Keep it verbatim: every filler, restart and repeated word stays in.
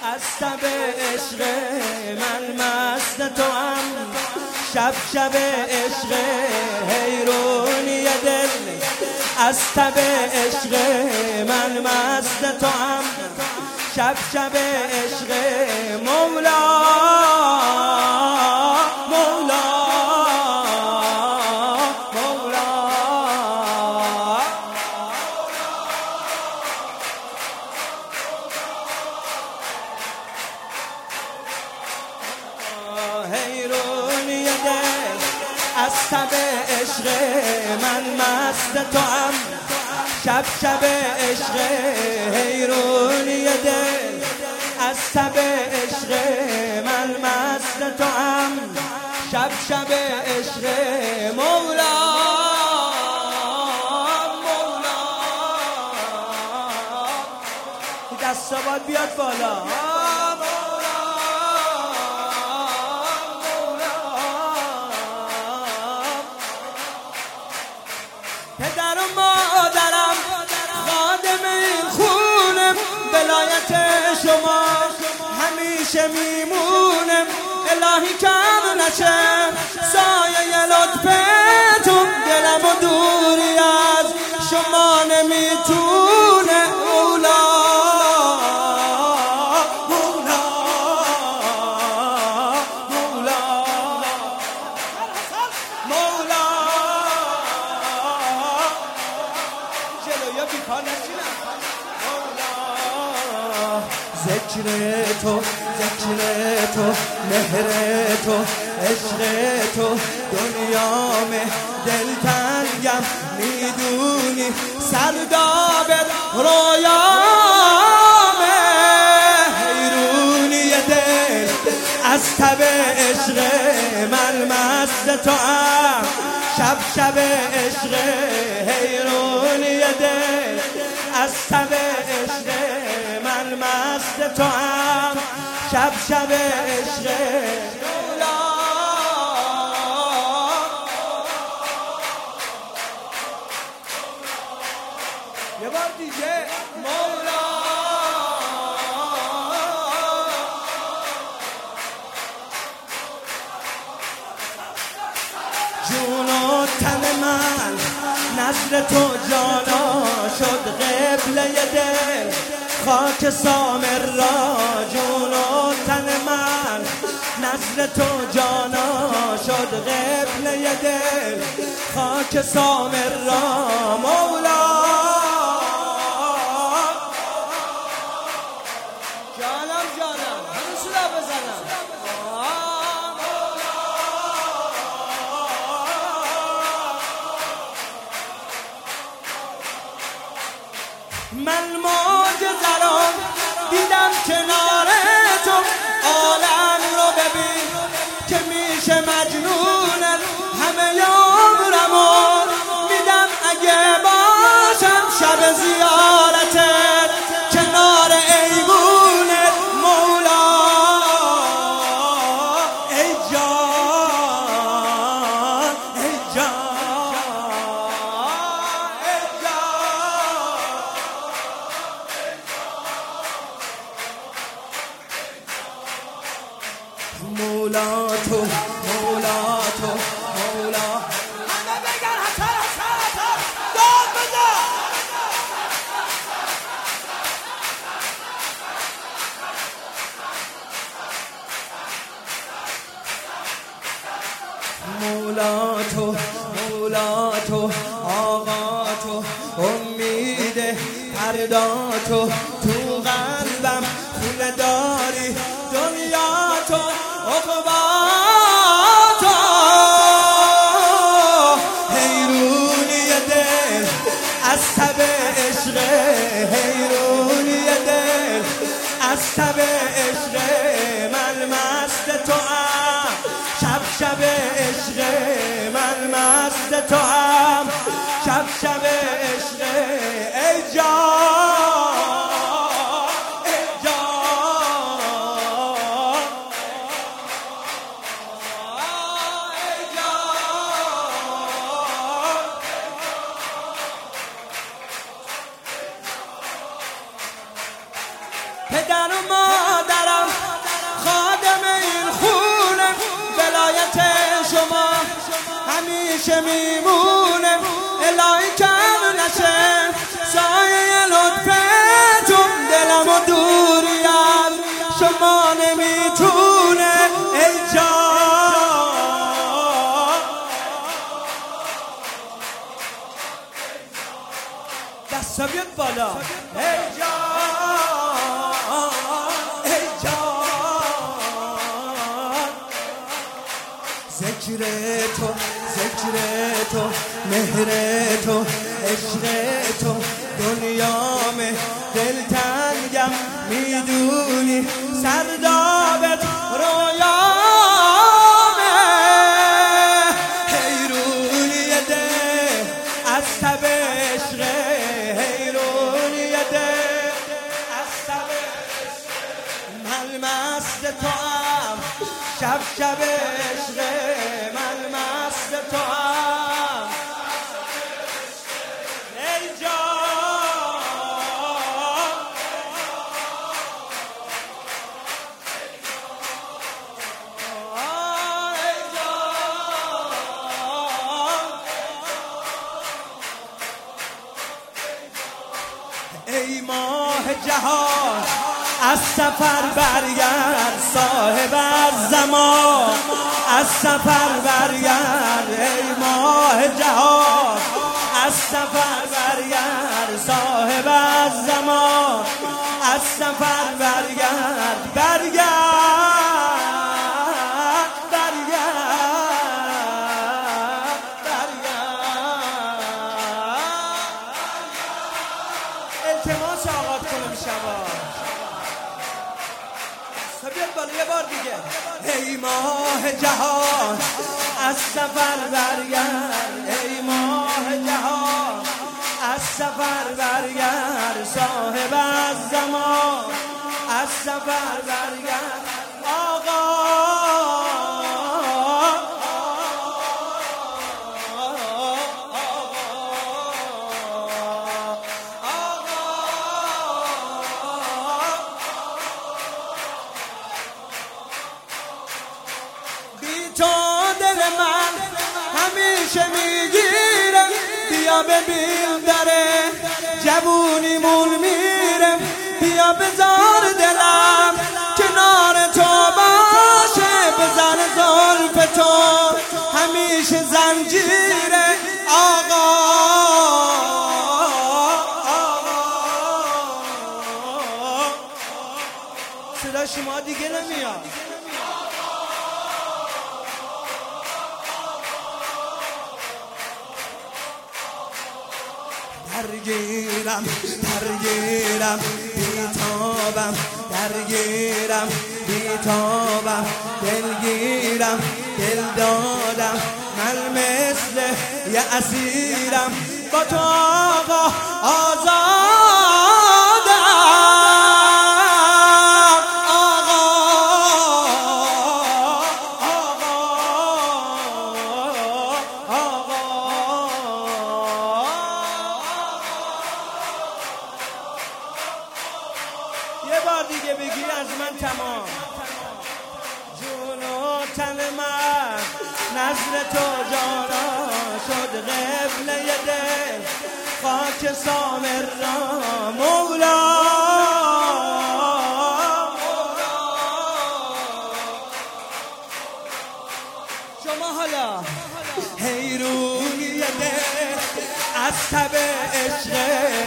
از تب عشق من مست تو هم، شب شب عشق حیرونی دل. از تب عشق من مست تو هم، شب شب عشق مولا مولا مولا. حیرونی دل از تب عشق من مست تو هم، شب شب عشق حیرونی دل. از تب عشق من مست تو هم، شب شب عشق مولا مولا. دستا باید بیاد بالا. پدر و مادرم خادم این خونم، ولایت شما همیشه میمونم. الهی کم نشه سایه لطفتون، دلم و دوری از شما نمیتونه. مولا مولا مولا مولا. جلویا بیکار نشینم. ذکر تو ذکر تو مهر تو عشق تو دنیامه، دلتنگم میدونی سردابت رویامه. حیرونی دل از تب عشق من مست تو هم، شب شب عشق حیرونی دل. از تب عشق من مست تو هم، شب شب عشق مولا. یه بار دیگه مولا. جون و تن من نظر تو جانا شد قبله دل، خاک سامر را. جون و تن من نظر تو جانا شد قبله دل، خاک سامر را. مولا جانم جانم همین صدا بزنم. من معجزه رو دیدم کنار تو، عالم رو ببین که میشه مجنونم. همه عمرمو میدم اگه باشم شب زیارتت کنار ایوونت. مولا ای جان ای جان ای جان. مولا تو مولا تو مولا. همه بگن حسن حسن حسن داد بزن. مولا تو مولا تو آقا تو امید فردا تو، تو قلبم خونه داری دنیا تو عقبا تو. حیرونی دل از تب عشق حیرونی دل. از تب عشق من مست تو هم، شب شب عشق من مست تو هم، شب شب عشق ای جان ای جان ای جان. پدر و مادر همیشه میمونه الهی کم نشه سایه لطفتون دلمو دوری از شما نمیتونه ای جان دستا بیاد بالا ای جان ای جان ذکر تو ذکر تو مهر تو عشق تو دنیامه دلتنگم میدونی سردابت رویامه حیرونی ده از تب عشقه حیرونی ده از تب من مست تو هم شب شب عشقه من مست تو هم ای جان ای جان ای ماه جهان از سفر برگرد صاحب الزمان از سفر برگرد ای ماه جهان از سفر برگرد صاحب الزمان از سفر برگرد برگرد برگرد برگرد التماس آغاز کنم شبا بیاد بالا یه بار دیگه ای ماه جهان از سفر برگرد ای ماه جهان از سفر برگرد صاحب الزمان از سفر برگرد آقا تو دل من همیشه میگیرم بیا ببین داره جوونیمون میرم بیا بذار دلم کنار تو باشه بزن زلف تو همیشه زنجیره آقا صدا شما دیگه نمیاد درگیرم درگیرم بیتابم درگیرم بیتابم دلگیرم دل دادم من مثل یه اسیرم با تو آقا آزادم آقا آقا آقا یه بار دیگه بگی از من تمام جون و تن من نظر تو جانا شد قبله دل خاک سامر را مولا شما حالا حیرونی دل از تب عشق